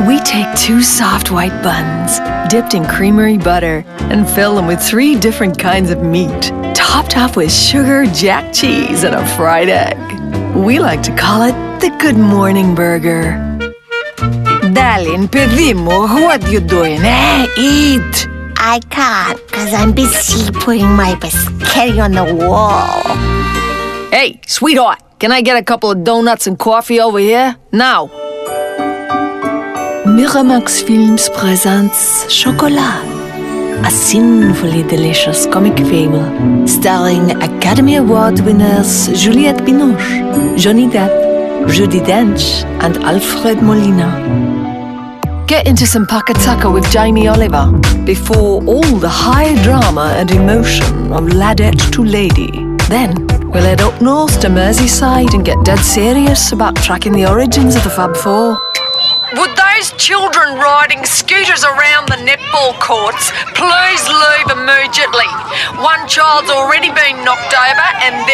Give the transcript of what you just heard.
We take 2 soft white buns, dipped in creamery butter, and fill them with 3 different kinds of meat, topped off with sugar, jack cheese, and a fried egg. We like to call it the Good Morning Burger. Darling, παιδί μου, what you doing, eh? Eat! I can't, because I'm busy putting my biscotti on the wall. Hey, sweetheart, can I get a couple of donuts and coffee over here? Now! Miramax Films presents Chocolat, a sinfully delicious comic fable starring Academy Award winners Juliette Binoche, Johnny Depp, Judi Dench, and Alfred Molina. Get into some Pakataka with Jamie Oliver before all the high drama and emotion of ladette to lady. Then we'll head up north to Merseyside and get dead serious about tracking the origins of the Fab Four. Would those children riding scooters around the netball courts please leave immediately? One child's already been knocked over and